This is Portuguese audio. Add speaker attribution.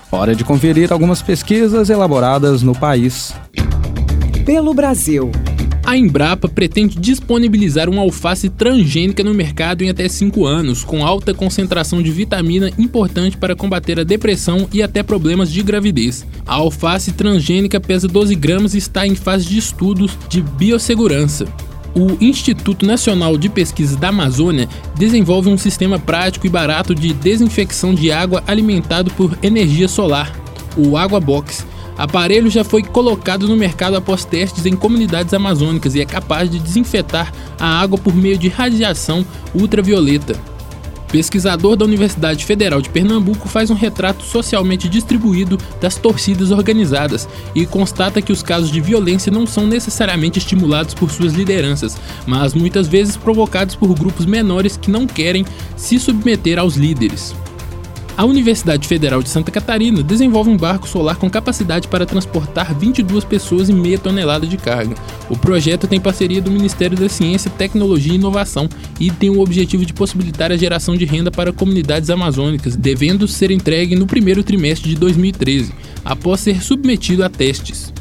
Speaker 1: Hora de conferir algumas pesquisas elaboradas no país.
Speaker 2: Pelo Brasil.
Speaker 3: A Embrapa pretende disponibilizar uma alface transgênica no mercado em até 5 anos, com alta concentração de vitamina importante para combater a depressão e até problemas de gravidez. A alface transgênica pesa 12 gramas e está em fase de estudos de biossegurança. O Instituto Nacional de Pesquisas da Amazônia desenvolve um sistema prático e barato de desinfecção de água alimentado por energia solar, o AguaBox. O aparelho já foi colocado no mercado após testes em comunidades amazônicas e é capaz de desinfetar a água por meio de radiação ultravioleta. Pesquisador da Universidade Federal de Pernambuco faz um retrato socialmente distribuído das torcidas organizadas e constata que os casos de violência não são necessariamente estimulados por suas lideranças, mas muitas vezes provocados por grupos menores que não querem se submeter aos líderes. A Universidade Federal de Santa Catarina desenvolve um barco solar com capacidade para transportar 22 pessoas e meia tonelada de carga. O projeto tem parceria do Ministério da Ciência, Tecnologia e Inovação e tem o objetivo de possibilitar a geração de renda para comunidades amazônicas, devendo ser entregue no primeiro trimestre de 2013, após ser submetido a testes.